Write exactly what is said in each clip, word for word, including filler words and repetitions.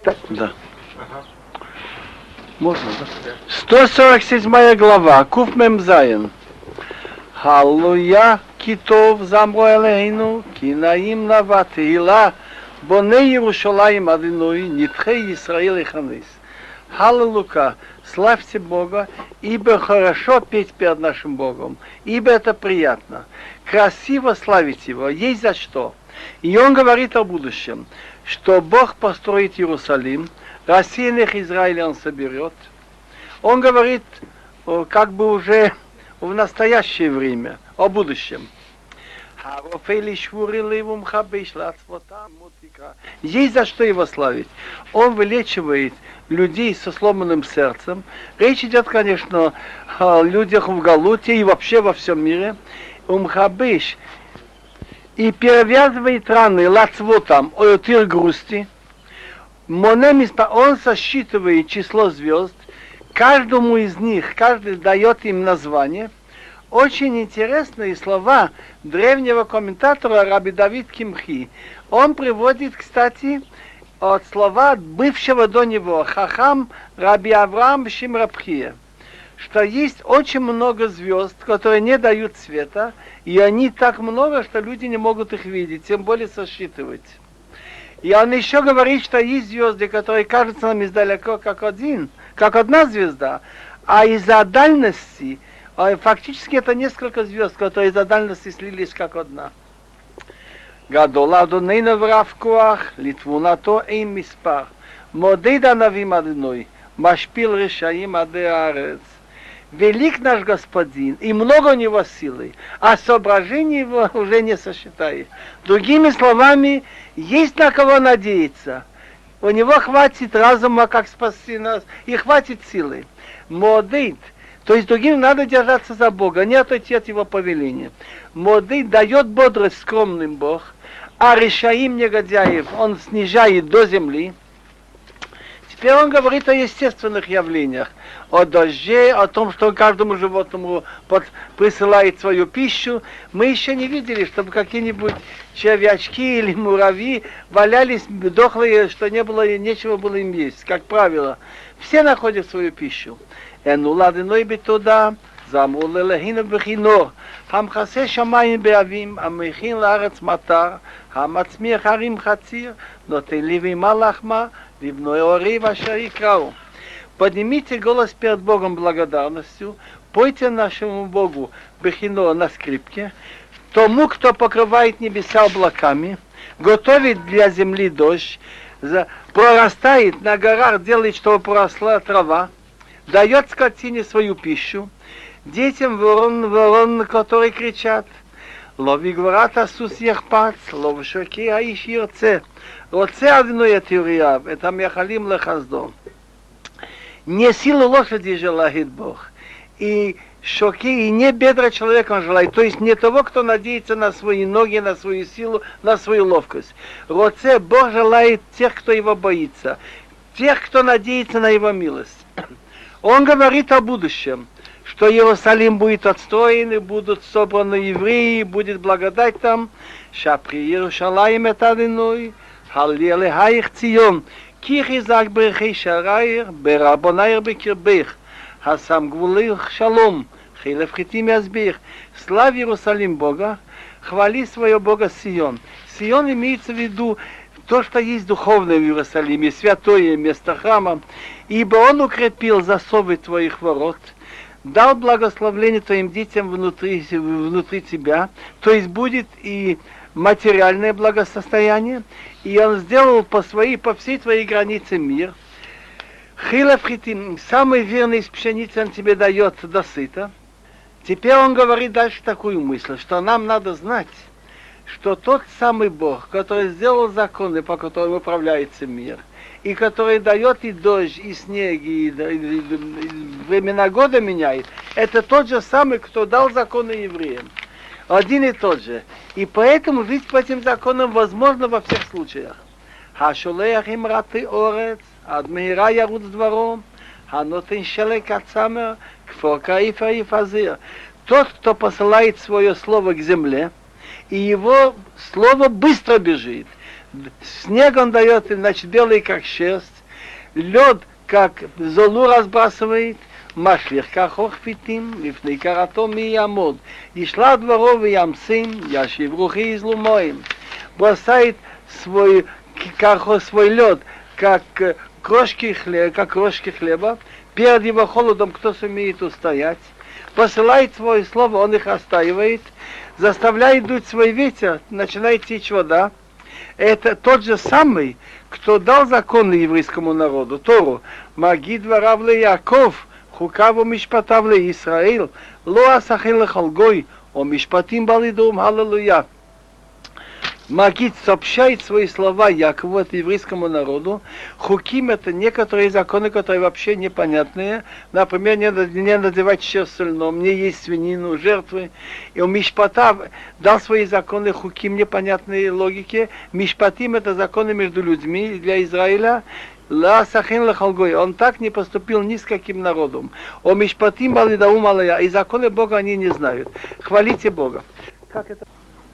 Да. Ага. Можно, да? сто сорок седьмая глава. Куф Мем Заин. Халлуя китов замро элейну, кинаим наватила, боне Иерушалаим адиной, нитхе Исраил и ханис. Халлелука, славьте Бога, ибо хорошо петь перед нашим Богом, ибо это приятно. Красиво славить Его, есть за что. И он говорит о будущем, что Бог построит Иерусалим, рассеянных Израиля он соберет. Он говорит, как бы уже в настоящее время, о будущем. Есть за что его славить. Он вылечивает людей со сломанным сердцем. Речь идет, конечно, о людях в Галуте и вообще во всем мире. Умхабиш. И перевязывает раны лацвотам, оютир грусти. Он сосчитывает число звезд. Каждому из них, каждый дает им название. Очень интересные слова древнего комментатора Раби Давид Кимхи. Он приводит, кстати, от слова бывшего до него Хахам Раби Авраам Шимрабхия, что есть очень много звезд, которые не дают света, и они так много, что люди не могут их видеть, тем более сосчитывать. И он еще говорит, что есть звезды, которые кажутся нам издалека как один, как одна звезда, а из-за дальности фактически это несколько звезд, которые из-за дальности слились как одна. Гадола Адонейна вравкуах, Литвунато эйн миспар, Модейда навим адной, Машпил решаим адеарец. Велик наш Господин, и много у него силы, а соображений его уже не сосчитаешь. Другими словами, есть на кого надеяться. У него хватит разума, как спасти нас, и хватит силы. Модейд, то есть другим надо держаться за Бога, не отойти от его повеления. Модейд дает бодрость скромным Бог, а решаим негодяев он снижает до земли. Теперь он говорит о естественных явлениях, о дожде, о том, что каждому животному под, присылает свою пищу. Мы еще не видели, чтобы какие-нибудь червячки или муравьи валялись дохлые, что не было, нечего было им есть. Как правило, все находят свою пищу. Энуладиной битуда, замру лелехину бхинор, хамхасе шамаим беавим, амехин лаарец матар, хамацмир харим хацир, нотеливи малахма, Поднимите голос перед Богом благодарностью, пойте нашему Богу бехино на скрипке, тому, кто покрывает небеса облаками, готовит для земли дождь, прорастает на горах, делает, чтобы поросла трава, дает скотине свою пищу, детям ворон, ворон, которые кричат, лови гварата сус яхпац, лов шоки аиш йорце. Роце одной теория, это мяхалим лехаздом. Не силу лошади желает Бог, и шоки, и не бедра человека он желает, то есть не того, кто надеется на свои ноги, на свою силу, на свою ловкость. Роце Бог желает тех, кто его боится, тех, кто надеется на его милость. Он говорит о будущем, что Иерусалим будет отстроен, и будут собраны евреи, будет благодать там. Шапри Иерушалаим этадиной. Халле хаих цион, кихизак берхей шараир, берабонаир бекирбех, хасам гвулых шалом, хилев хитим язбех. Славь Иерусалим Бога, хвали своего Бога Сион. Сион имеется в виду то, что есть духовное в Иерусалиме, святое место храма, ибо он укрепил засовы твоих ворот, дал благословление твоим детям внутри, внутри тебя, то есть будет и материальное благосостояние, и он сделал по, своей, по всей твоей границе мир. Хилев хитим, самый верный из пшеницы он тебе дает досыта. Теперь он говорит дальше такую мысль, что нам надо знать, что тот самый Бог, который сделал законы, по которым управляется мир, и который дает и дождь, и снег, и, и, и, и времена года меняет, это тот же самый, кто дал законы евреям. Один и тот же. И поэтому жить по этим законам возможно во всех случаях. Хашулеях им раты орец, адмира яруц двором, ханотен шелек ацамер, кфоркаифа и фазир. Тот, кто посылает свое слово к земле, и его слово быстро бежит. Снег он дает, значит, белый как шерсть, лед как золу разбрасывает, машлих как охфитим, лифней каратом и ямод, ишла дворов и ямсим, яшиврухи излумоим, бросает свой, свой лед, как крошки хлеба, как крошки хлеба, перед его холодом кто сумеет устоять, посылает свое слово, он их остаивает, заставляет дуть свой ветер, начинает течь вода. Это тот же самый, кто дал законы еврейскому народу, Тору. Маги дворавле Яков, хукаву мишпатавле Исраил, лоа сахил халгой, о мишпатим балидум, аллилуйя. Магид сообщает свои слова Якову, это еврейскому народу. Хуким — это некоторые законы, которые вообще непонятные. Например, не, не надевать шерсть сольном, не есть свинину, жертвы. И у Мишпата дал свои законы хуким, непонятные логики. Мишпатим — это законы между людьми для Израиля. Ла сахин лахалгой. Он так не поступил ни с каким народом. О Мишпатим балидаум алая. И законы Бога они не знают. Хвалите Бога. Как это?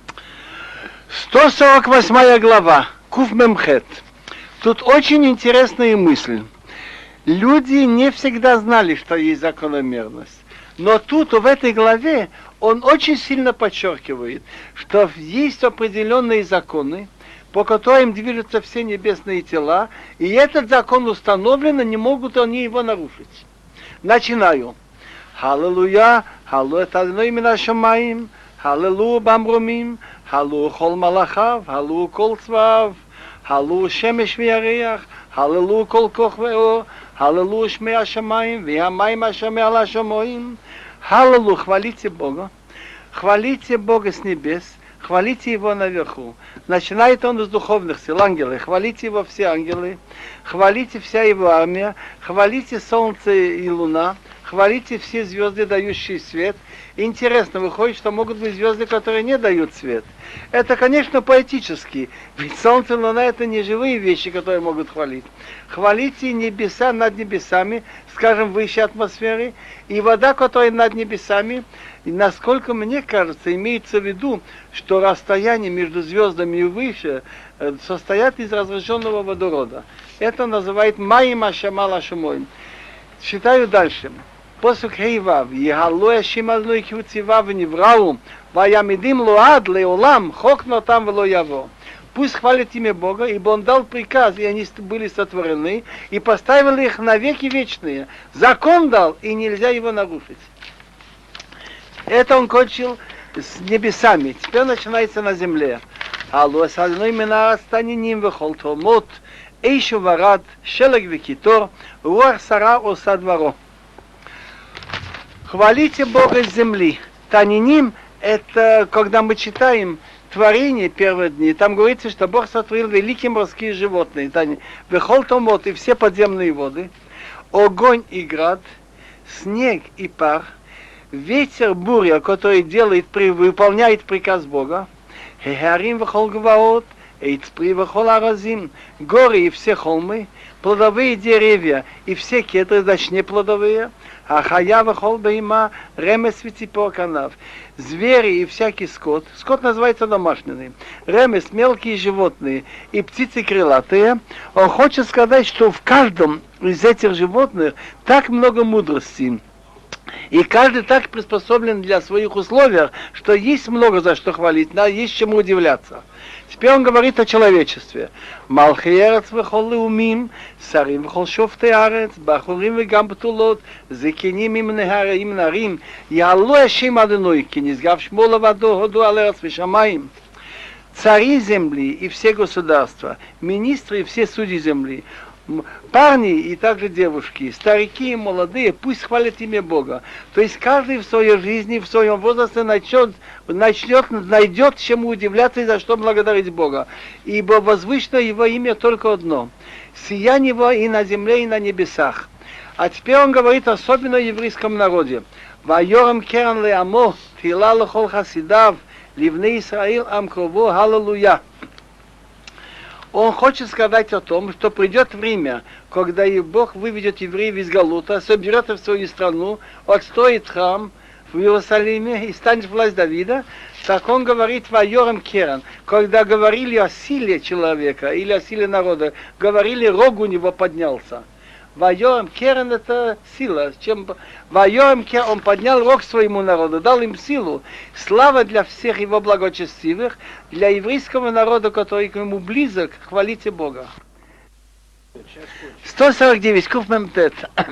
сто сорок восьмая глава, Куф Мемхет. Тут очень интересная мысль. Люди не всегда знали, что есть закономерность. Но тут, в этой главе, он очень сильно подчеркивает, что есть определенные законы, по которым движутся все небесные тела, и этот закон установлен, и не могут они его нарушить. Начинаю. Халлелуя, халлу это одно имя Шамаим, халлелу бамрумим, הלו כל מלאכיו, הלו כל צבאיו, הלו שמש וירח, הללו כל כוכבי אור, הללו שמי השמיים והמים אשר מעל השמיים. Аллилуйя, хвалите Бога, хвалите Бога с небес, хвалите Его наверху. Начинает он с духовных сил, ангелы, хвалите Его все ангелы, хвалите вся Его армия, хвалите солнце и луна, хвалите все звезды, дающие свет. Интересно, выходит, что могут быть звезды, которые не дают свет. Это, конечно, поэтически, ведь солнце и луна — это не живые вещи, которые могут хвалить. Хвалите небеса над небесами, скажем, выше атмосферы, и вода, которая над небесами, и насколько мне кажется, имеется в виду, что расстояние между звездами и выше состоят из разрешенного водорода. Это называют Маим Ашамал Ашамоим. Читаю дальше. פסוק ה' יהלו השם אדוני כי הוא ציווה ונבראו ויעמידים לו עד לעולם חוק נותם ולא יבוא. Пусть хвалит имя Бога, ибо Он дал приказ, и они были сотворены, и поставил их на веки вечные. Закон дал, и нельзя его нарушить. Это Он кончил с небесами. Теперь начинается на земле. Алло садной мина станиним вехол томот, эйшу варад, шелег векитор, руах сара оса дворо. Хвалите Бога с земли. Таниним — это когда мы читаем творение первые дни. Там говорится, что Бог сотворил великие морские животные. Вехол томот и все подземные воды. Огонь и град, снег и пар, ветер, буря, который делает, выполняет приказ Бога. Хеарим вехол гваот, эйцпри вехол аразим, горы и все холмы, плодовые деревья и все кедры, значит не плодовые. Ахая вехол бейма, ремес виципор канав. Звери и всякий скот. Скот называется домашний. Ремес, мелкие животные и птицы крылатые. Он хочет сказать, что в каждом из этих животных так много мудрости. И каждый так приспособлен для своих условий, что есть много за что хвалить, да, есть чему удивляться. Теперь он говорит о человечестве. Малхиерец вехол леумим, сарим вехол шофте арец, бахурим вегам бтулот, зекиним им нехарим нарим, ялу ашим адоной, ки низгав шмо лавадо ходу алерец вешамаим. Цари земли и все государства, министры и все судьи земли, парни и также девушки, старики и молодые, пусть хвалят имя Бога. То есть каждый в своей жизни, в своем возрасте начнет, начнет, найдет чему удивляться и за что благодарить Бога. Ибо возвышено Его имя только одно. Сияние Его и на земле, и на небесах. А теперь он говорит особенно о еврейском народе. «Вайорам керан леамо, тила лохол хасидав, ливней Исраил ам крово, аллилуйя». Он хочет сказать о том, что придет время, когда и Бог выведет евреев из Галута, соберет в свою страну, отстроит храм, в Иерусалиме и станет власть Давида, так он говорит «Вайорем керан». Когда говорили о силе человека или о силе народа, говорили «рог у него поднялся». Вайорем керан — это сила. Чем... Вайорем керан, он поднял рог своему народу, дал им силу. Слава для всех его благочестивых, для еврейского народа, который к нему близок, хвалите Бога. сто сорок девять, Куфмемтет.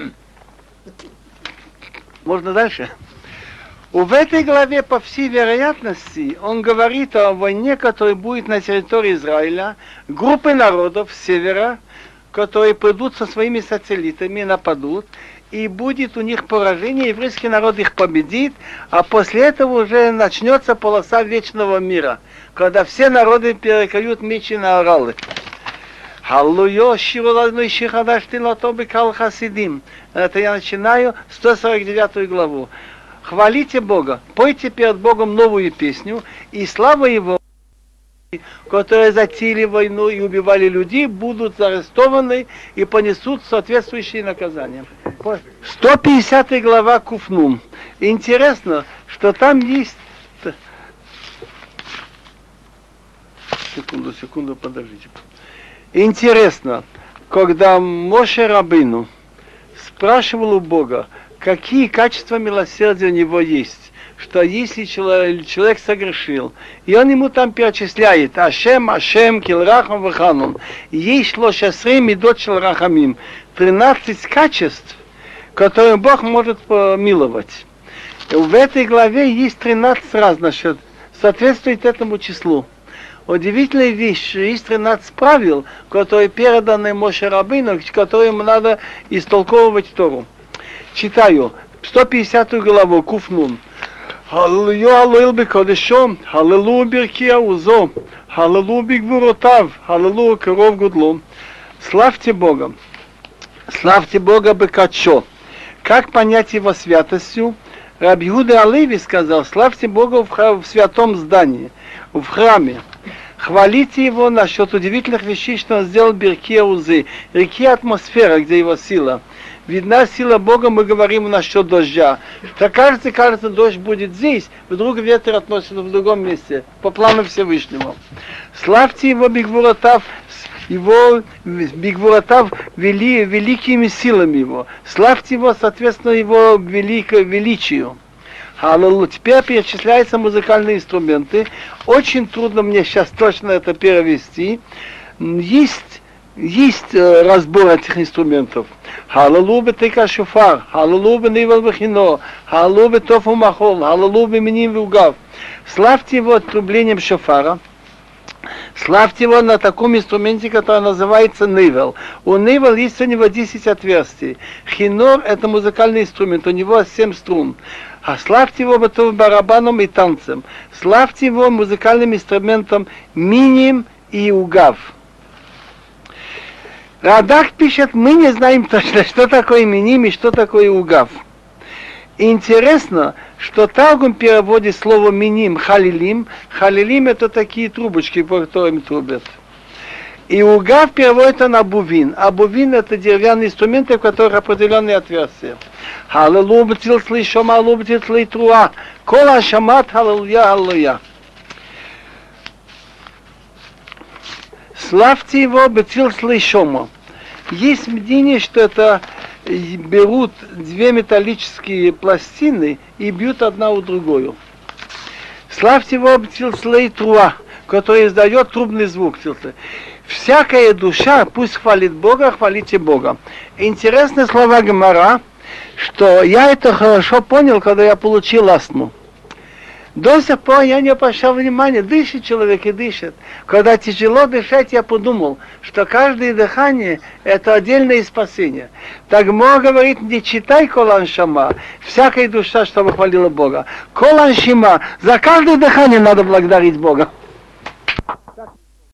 Можно дальше? В этой главе, по всей вероятности, он говорит о войне, которая будет на территории Израиля, группы народов с севера, которые придут со своими сателлитами, нападут, и будет у них поражение, еврейский народ их победит, а после этого уже начнется полоса вечного мира, когда все народы перекроют мечи на оралы. Халлуйо, ширулазной шихадаш тилатобы кал хасидим. Это я начинаю сто сорок девятую главу. Хвалите Бога, пойте перед Богом новую песню, и слава Его, которые затеяли войну и убивали людей, будут арестованы и понесут соответствующие наказания. сто пятидесятая глава Куфнум. Интересно, что там есть... Секунду, секунду, подождите. Интересно, когда Моше Рабейну спрашивал у Бога, какие качества милосердия у него есть, что если человек, человек согрешил, и он ему там перечисляет Ашем, Ашем, Килрахам, Ваханун, есть лошасрей медот шелрахамим, тринадцать качеств, которые Бог может помиловать. В этой главе есть тринадцать раз, значит, соответствует этому числу. Удивительная вещь, что есть тринадцать правил, которые переданы Моше Рабейну, которым надо истолковывать Тору. Читаю сто пятидесятую главу, Куфнун. Халлелуя Алоил бекодешо, Халлелуя биркия узо, Халлелуя бигвуротав, Халлелуя коров гудло. Славьте Бога, славьте Бога бекачо. Как понять его святостью? Раби Иуда Алеви сказал, славьте Бога в, храм, в святом здании, в храме. Хвалите его насчет удивительных вещей, что он сделал биркия узы, реки атмосфера, где его сила. Видна сила Бога, мы говорим насчет дождя. Так кажется, кажется, дождь будет здесь, вдруг ветер относится в другом месте, по плану Всевышнего. Славьте его бигвуратав, его бигвуратав вели, великими силами его. Славьте его, соответственно, его велико, величию. Аллилуйя. Теперь перечисляются музыкальные инструменты. Очень трудно мне сейчас точно это перевести. Есть Есть э, разбор этих инструментов. Халалу бетека шофар, халалу бенивал вахино, халалу бетофу махол, халалу беменим вугав. Славьте его трублением шофара. Славьте его на таком инструменте, который называется нивел. У нивел есть у него десять отверстий. Хинор — это музыкальный инструмент, у него семь струн. А славьте его барабаном и танцем. Славьте его музыкальным инструментом миним и угав. Радак пишет, мы не знаем точно, что такое миним и что такое угав. Интересно, что Таргум переводит слово миним халилим. Халилим — это такие трубочки, по которым трубят. И угав переводит на бувин. А бувин — это деревянные инструменты, в которых определенные отверстия. Халилу бетил слышом, халилу бетил слейтруа. Кола шамат, халилуя, халилуя. Славьте его бетил слышомо. Есть мнение, что это берут две металлические пластины и бьют одна у другую. Славьте его бетил слейтруа, который издает трубный звук. Всякая душа пусть хвалит Бога, хвалите Бога. Интересные слова Гемара, что я это хорошо понял, когда я получил астму. До сих пор я не обращал внимания, дышит человек и дышит. Когда тяжело дышать, я подумал, что каждое дыхание — это отдельное спасение. Так Мо говорит, не читай колан шама, всякая душа, чтобы хвалила Бога. Колан шима, за каждое дыхание надо благодарить Бога.